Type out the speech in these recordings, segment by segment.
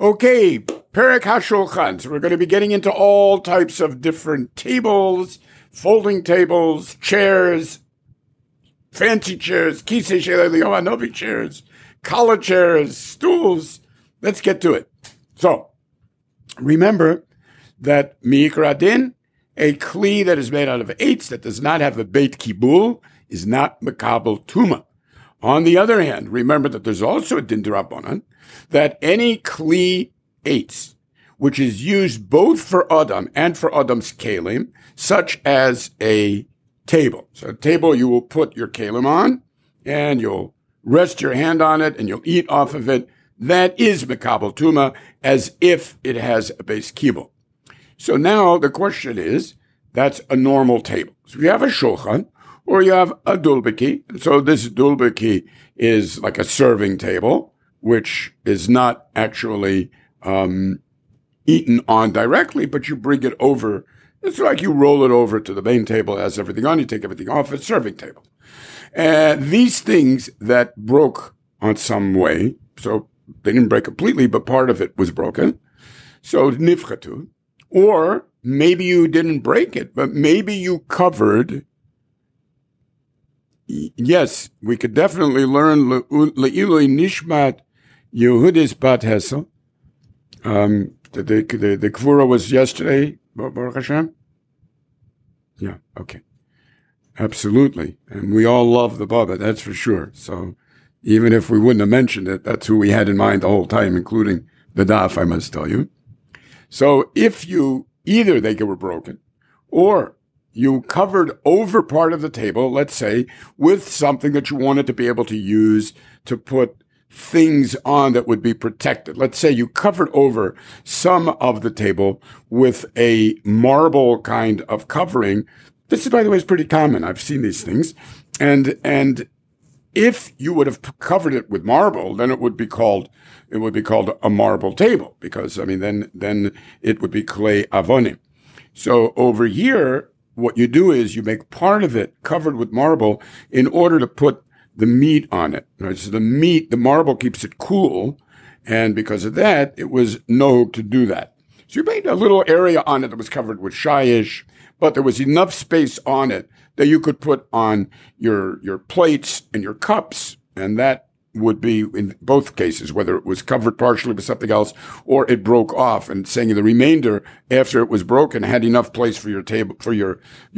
Okay, Perek HaShulchan. So we're going to be getting into all types of different tables, folding tables, chairs, fancy chairs, Kisei Shel Yohanovi chairs, collar chairs, stools. Let's get to it. So, remember that Mi'ikra Din, a kli that is made out of eitz that does not have a beit kibul, is not mekabel tuma. On the other hand, remember that there's also a din d'Rabbanan that any kli eitz, which is used both for Adam and for Adam's kelim, such as a table. So a table you will put your kelim on, and you'll rest your hand on it, and you'll eat off of it. That is mekabel tuma, as if it has a base kibul. So now the question is, that's a normal table. So if you have a shulchan, or you have a dulbeki. So this dulbeki is like a serving table, which is not actually eaten on directly, but you bring it over. It's like you roll it over to the main table, it has everything on, you take everything off, it's a serving table. These things that broke on some way, so they didn't break completely, but part of it was broken. So nifchatu. Or maybe you didn't break it, but maybe you covered. Yes, we could definitely learn Le'iloi Nishmat Yehudis Bat Hesel. The Kvura was yesterday, Baruch Hashem? Yeah, okay. Absolutely. And we all love the Baba, that's for sure. So even if we wouldn't have mentioned it, that's who we had in mind the whole time, including the daf, I must tell you. So if either they were broken, or you covered over part of the table, let's say, with something that you wanted to be able to use to put things on that would be protected. Let's say you covered over some of the table with a marble kind of covering. This, by the way, is pretty common. I've seen these things. And if you would have covered it with marble, then it would be called a marble table, because, then it would be clay avonim. So over here, what you do is you make part of it covered with marble in order to put the meat on it. Right? So the marble keeps it cool, and because of that, it was nohug to do that. So you made a little area on it that was covered with shayish, but there was enough space on it that you could put on your plates and your cups, and that would be in both cases, whether it was covered partially with something else or it broke off, and saying the remainder after it was broken had enough place for your table, for your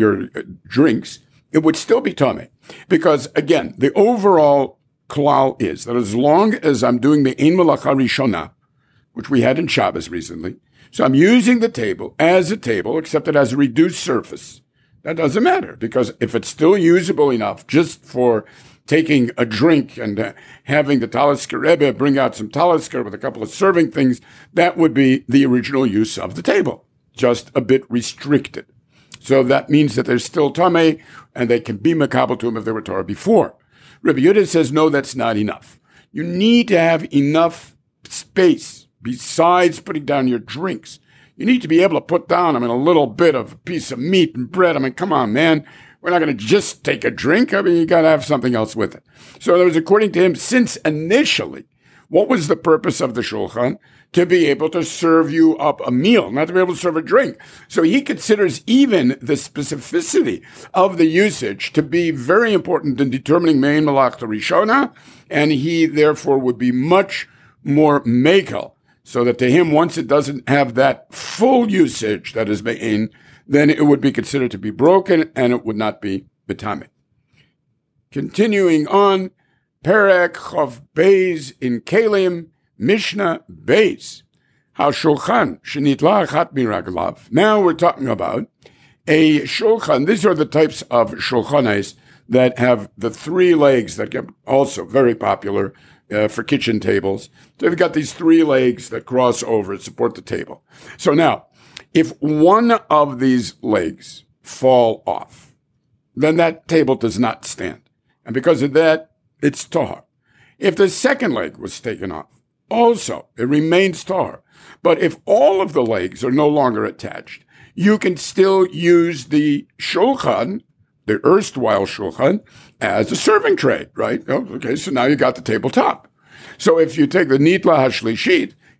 drinks, it would still be tummy. Because again, the overall klal is that as long as I'm doing the ein melacha rishona, which we had in Shabbos recently, so I'm using the table as a table, except it has a reduced surface. That doesn't matter, because if it's still usable enough just for taking a drink and having the Talisker Rebbe bring out some Talisker with a couple of serving things, that would be the original use of the table, just a bit restricted. So that means that there's still Tameh, and they can be Mekabel to him if they were Torah before. Rabbi Yehuda says, no, that's not enough. You need to have enough space besides putting down your drinks. You need to be able to put down, a little bit of a piece of meat and bread. Come on, man. We're not going to just take a drink. You got to have something else with it. So in other words, according to him, since initially, what was the purpose of the shulchan? To be able to serve you up a meal, not to be able to serve a drink. So he considers even the specificity of the usage to be very important in determining mein malachta rishona, and he therefore would be much more mekel, so that to him, once it doesn't have that full usage that is mein, then it would be considered to be broken, and it would not be betame. Continuing on, Perek Chav Beis in Kelim, Mishnah Beis, HaShulchan Shenitla Achat Miraglav. Now we're talking about a shulchan. These are the types of shulchanes that have the three legs that get also very popular for kitchen tables. So they've got these three legs that cross over and support the table. So now, if one of these legs fall off, then that table does not stand. And because of that, it's tahar. If the second leg was taken off, also, it remains tahar. But if all of the legs are no longer attached, you can still use the shulchan, the erstwhile shulchan, as a serving tray, right? Oh, okay, so now you got the tabletop. So if you take the nitla hashlishit,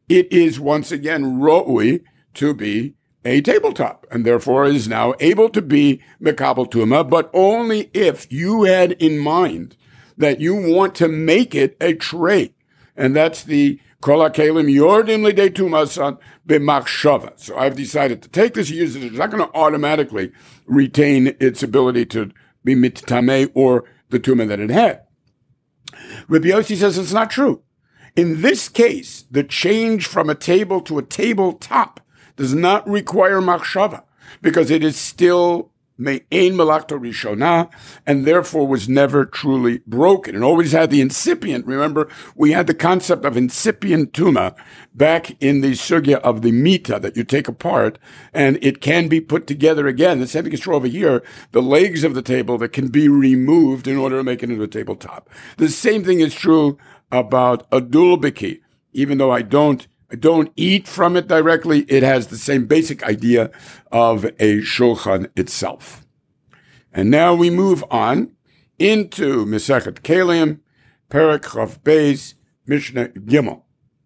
it is once again ro'ui to be a tabletop, and therefore is now able to be mekabel tuma, but only if you had in mind that you want to make it a tray. And that's the kol hakelim yordim lidei tumasan b'machshava. So I've decided to take this and use it. It's not going to automatically retain its ability to be mittameh or the tuma that it had. Rabbi Yossi says it's not true. In this case, the change from a table to a tabletop does not require machshava because it is still me'ein melachta rishona and therefore was never truly broken. It always had the incipient. Remember, we had the concept of incipient tuma back in the sugya of the mita that you take apart and it can be put together again. The same thing is true over here. The legs of the table that can be removed in order to make it into a tabletop. The same thing is true about a dulbiki. Even though I don't eat from it directly, it has the same basic idea of a shulchan itself. And now we move on into Masechet Kelim, Perek Chav Beis, Mishnah Gimel.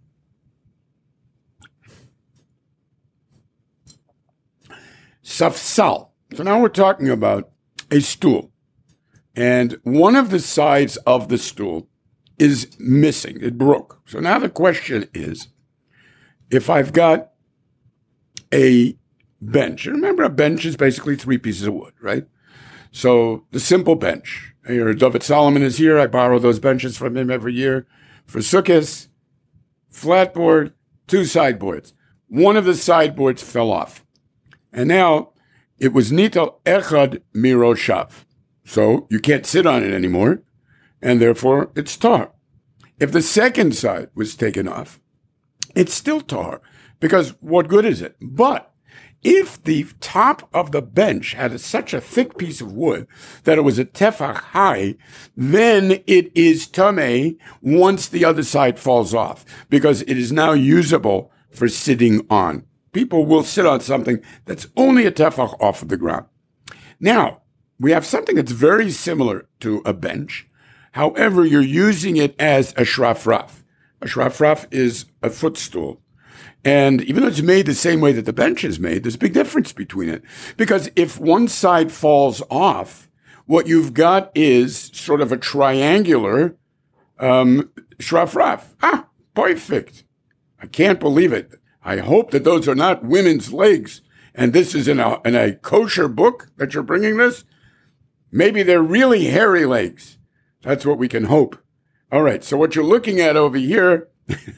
Safsal. So now we're talking about a stool. And one of the sides of the stool is missing. It broke. So now the question is, if I've got a bench, and remember a bench is basically 3 pieces of wood, right? So the simple bench. Here, David Solomon is here. I borrow those benches from him every year for Sukkot, flatboard, 2 sideboards. One of the sideboards fell off. And now it was nital echad miroshav. So you can't sit on it anymore, and therefore it's tar. If the second side was taken off, it's still tar, because what good is it? But if the top of the bench had such a thick piece of wood that it was a tefach high, then it is tameh once the other side falls off, because it is now usable for sitting on. People will sit on something that's only a tefach off of the ground. Now, we have something that's very similar to a bench. However, you're using it as a shrafraf. A shrafraf is a footstool. And even though it's made the same way that the bench is made, there's a big difference between it. Because if one side falls off, what you've got is sort of a triangular shrafraf. Ah, perfect. I can't believe it. I hope that those are not women's legs. And this is in a kosher book that you're bringing this. Maybe they're really hairy legs. That's what we can hope. All right. So what you're looking at over here,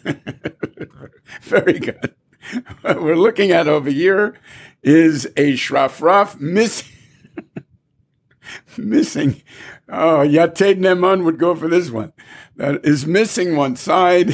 very good. What we're looking at over here is a shrafraf missing. Oh, Yated Neman would go for this one. That is missing one side.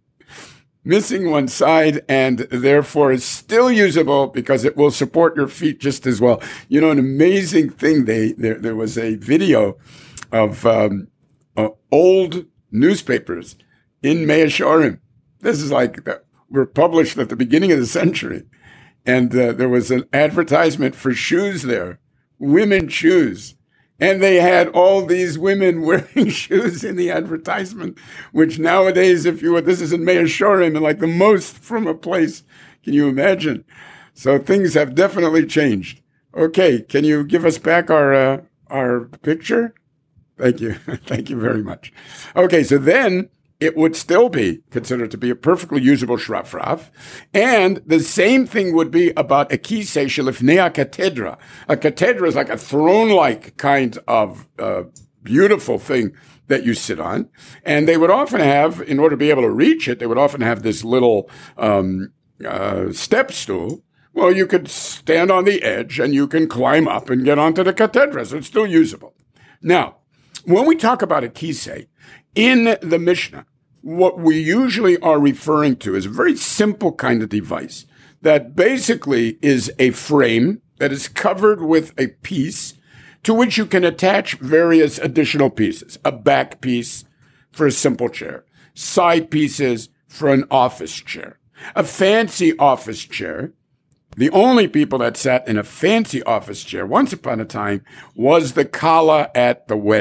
And therefore is still usable because it will support your feet just as well. You know, an amazing thing, there was a video of old newspapers in Mea Shearim. This is were published at the beginning of the century. And there was an advertisement for shoes there, women's shoes. And they had all these women wearing shoes in the advertisement, which nowadays, this is in Mea Shearim, and the most from a place, can you imagine? So things have definitely changed. Okay, can you give us back our picture? Thank you. Thank you very much. Okay, so then it would still be considered to be a perfectly usable shrafraf. And the same thing would be about a kisei shelifnei katedra. A katedra is like a throne-like kind of beautiful thing that you sit on. And they would often have, in order to be able to reach it, they would often have this little step stool. Well, you could stand on the edge and you can climb up and get onto the katedra, so it's still usable. Now, when we talk about a kisei, in the Mishnah, what we usually are referring to is a very simple kind of device that basically is a frame that is covered with a piece to which you can attach various additional pieces. A back piece for a simple chair, side pieces for an office chair, a fancy office chair. The only people that sat in a fancy office chair once upon a time was the kala at the wedding.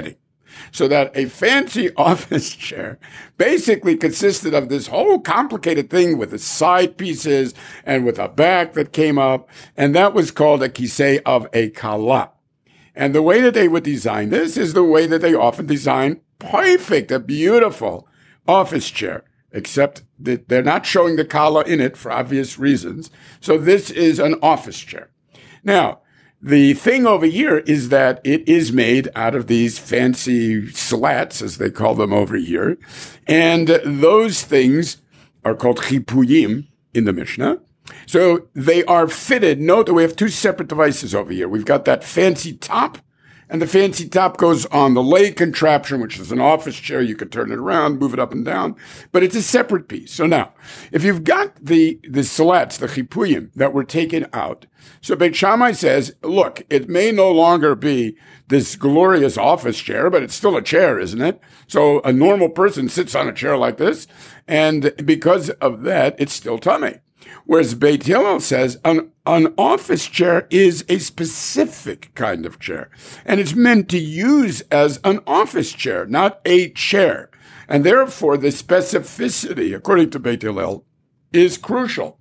So that a fancy office chair basically consisted of this whole complicated thing with the side pieces and with a back that came up. And that was called a kisei of a kala. And the way that they would design this is the way that they often design perfect, a beautiful office chair, except that they're not showing the kala in it for obvious reasons. So this is an office chair. Now, the thing over here is that it is made out of these fancy slats, as they call them over here. And those things are called chipuyim in the Mishnah. So they are fitted. Note that we have two separate devices over here. We've got that fancy top, and the fancy top goes on the leg contraption, which is an office chair. You can turn it around, move it up and down, but it's a separate piece. So now, if you've got the slats, the chipuyim that were taken out, so Beit Shammai says, look, it may no longer be this glorious office chair, but it's still a chair, isn't it? So a normal person sits on a chair like this, and because of that, it's still tummy. Whereas Beit Hillel says an office chair is a specific kind of chair, and it's meant to use as an office chair, not a chair. And therefore, the specificity, according to Beit Hillel, is crucial.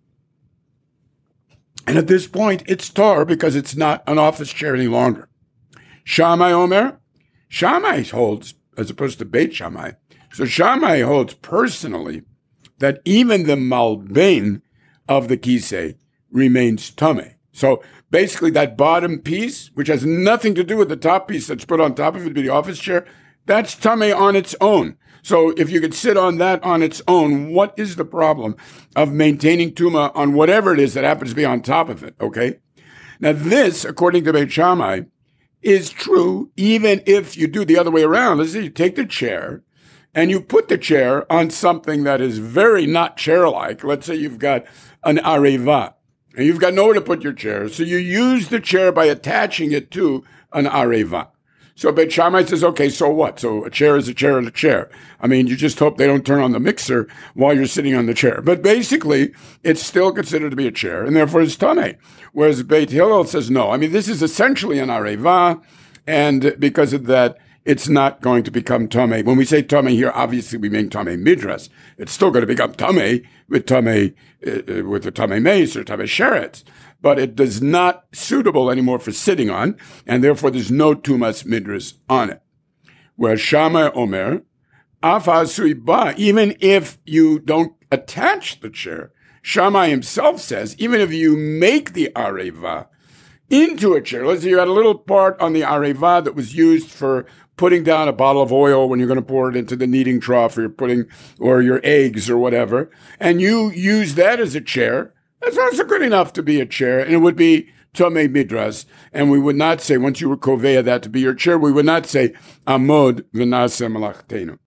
And at this point, it's tar because it's not an office chair any longer. Shammai Omer, Shammai holds, as opposed to Beit Shammai, so Shammai holds personally that even the malbein of the kisei remains tameh. So basically that bottom piece, which has nothing to do with the top piece that's put on top of it, the office chair, that's tameh on its own. So if you could sit on that on its own, what is the problem of maintaining tuma on whatever it is that happens to be on top of it, okay? Now this, according to Beit Shammai, is true even if you do the other way around. Let's say you take the chair and you put the chair on something that is very not chair-like. Let's say you've got an areva, and you've got nowhere to put your chair. So you use the chair by attaching it to an areva. So Beit Shammai says, okay, so what? So a chair is a chair and a chair. I mean, you just hope they don't turn on the mixer while you're sitting on the chair. But basically, it's still considered to be a chair, and therefore it's tameh. Whereas Beit Hillel says, no. I mean, this is essentially an areva, and because of that, it's not going to become tameh. When we say tameh here, obviously we mean tameh midras. It's still going to become tameh with the tameh mace or tameh sheretz, but it is not suitable anymore for sitting on, and therefore there's no tumas midras on it. Whereas Shammai Omer, afa suiba, even if you don't attach the chair, Shammai himself says, even if you make the areva into a chair, let's say you had a little part on the areva that was used for putting down a bottle of oil when you're going to pour it into the kneading trough, or your eggs or whatever, and you use that as a chair, that's also good enough to be a chair, and it would be tameh midras, and we would not say, once you were koveya that to be your chair, we would not say, amod v'naseh malachtenu.